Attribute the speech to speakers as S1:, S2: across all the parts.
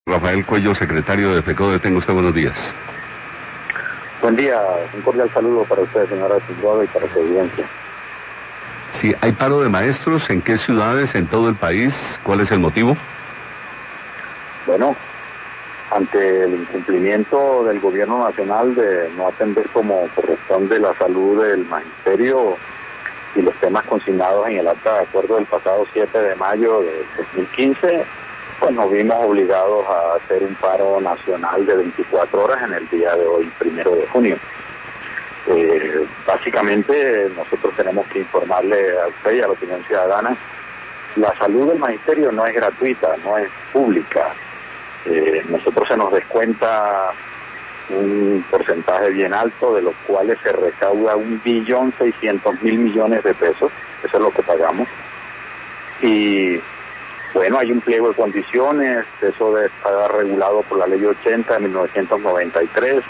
S1: Rafael Cuello, secretario de FECODE, tenga usted buenos días.
S2: Buen día, un cordial saludo para usted, señora Silvado, y para su audiencia.
S1: Sí, ¿hay paro de maestros? ¿En qué ciudades? ¿En todo el país? ¿Cuál es el motivo?
S2: Bueno, ante el incumplimiento del gobierno nacional de no atender como corresponde la salud del magisterio y los temas consignados en el acta de acuerdo del pasado 7 de mayo de 2015, pues nos vimos obligados a hacer un paro nacional de 24 horas en el día de hoy, 1 de junio. Básicamente nosotros tenemos que informarle a usted y a la opinión ciudadana, la salud del magisterio no es gratuita, no es pública. Nosotros se nos descuenta un porcentaje bien alto, de los cuales se recauda 1.600.000.000.000 de pesos, eso es lo que pagamos. Y bueno, hay un pliego de condiciones, eso está regulado por la ley 80 de 1993,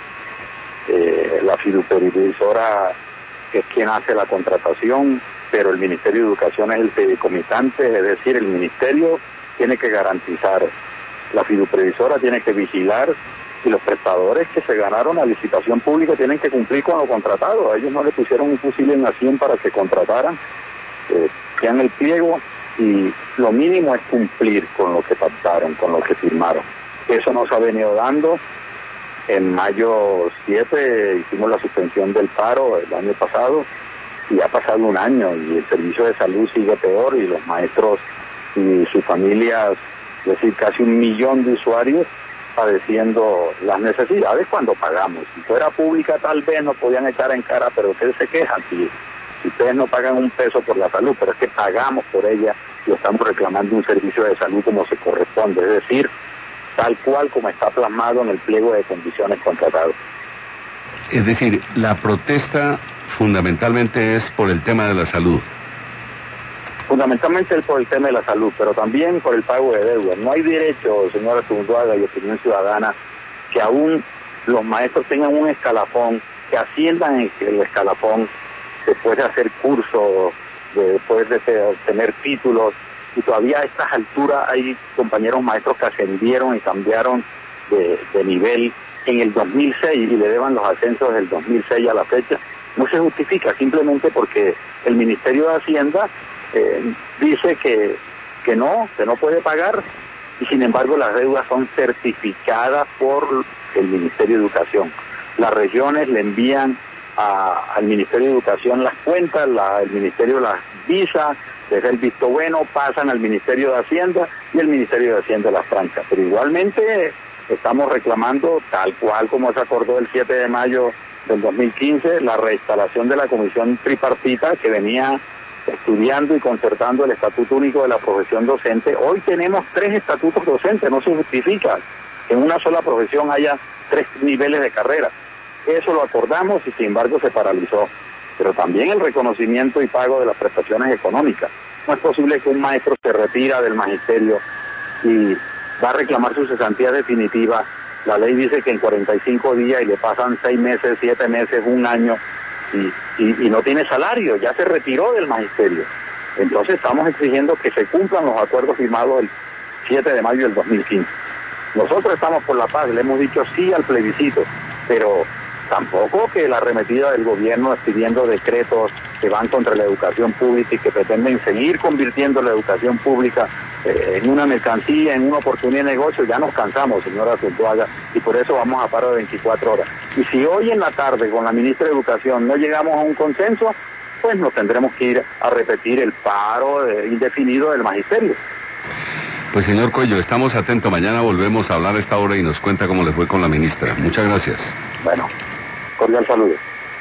S2: la fiduciaria es quien hace la contratación, pero el Ministerio de Educación es el fideicomitante, es decir, el Ministerio tiene que garantizar, la fiduciaria tiene que vigilar, y los prestadores que se ganaron la licitación pública tienen que cumplir con lo contratado. A ellos no le pusieron un fusil en la sien para que contrataran, crean el pliego, y lo mínimo es cumplir con lo que pactaron, con lo que firmaron. Eso nos ha venido dando. En mayo 7 hicimos la suspensión del paro el año pasado, y ha pasado un año y el servicio de salud sigue peor, y los maestros y sus familias, es decir, casi 1 millón de usuarios padeciendo las necesidades cuando pagamos. Si fuera pública tal vez nos podían echar en cara, pero ustedes se quejan si ustedes no pagan un peso por la salud, pero es que pagamos por ella y estamos reclamando un servicio de salud como se corresponde, es decir, tal cual como está plasmado en el pliego de condiciones contratado.
S1: Es decir, la protesta fundamentalmente es por el tema de la salud.
S2: Fundamentalmente es por el tema de la salud, pero también por el pago de deudas. No hay derecho, señora Zunduaga y opinión ciudadana, que aún los maestros tengan un escalafón, que asciendan en el escalafón después de hacer cursos, después de tener títulos, y todavía a estas alturas hay compañeros maestros que ascendieron y cambiaron de nivel en el 2006 y le deban los ascensos del 2006 a la fecha. No se justifica simplemente porque el Ministerio de Hacienda dice que no puede pagar, y sin embargo las deudas son certificadas por el Ministerio de Educación. Las regiones le envían al Ministerio de Educación las cuentas, el Ministerio las visa, les da el visto bueno, pasan al Ministerio de Hacienda y el Ministerio de Hacienda las franca. Pero igualmente estamos reclamando, tal cual como se acordó el 7 de mayo del 2015, la reinstalación de la comisión tripartita que venía estudiando y concertando el Estatuto Único de la Profesión Docente. Hoy tenemos 3 estatutos docentes, no se justifica que en una sola profesión haya 3 niveles de carrera. Eso lo acordamos y sin embargo se paralizó. Pero también el reconocimiento y pago de las prestaciones económicas. No es posible que un maestro se retira del magisterio y va a reclamar su cesantía definitiva. La ley dice que en 45 días y le pasan 6 meses, 7 meses, 1 año, y no tiene salario, ya se retiró del magisterio. Entonces estamos exigiendo que se cumplan los acuerdos firmados el 7 de mayo del 2015. Nosotros estamos por la paz, le hemos dicho sí al plebiscito, pero tampoco que la arremetida del gobierno pidiendo decretos que van contra la educación pública y que pretenden seguir convirtiendo la educación pública en una mercancía, en una oportunidad de negocio. Ya nos cansamos, señora Zunduaga, y por eso vamos a paro de 24 horas. Y si hoy en la tarde con la ministra de Educación no llegamos a un consenso, pues nos tendremos que ir a repetir el paro indefinido del magisterio.
S1: Pues señor Cuello, estamos atentos. Mañana volvemos a hablar a esta hora y nos cuenta cómo le fue con la ministra. Muchas gracias.
S2: Bueno, cordial saludo.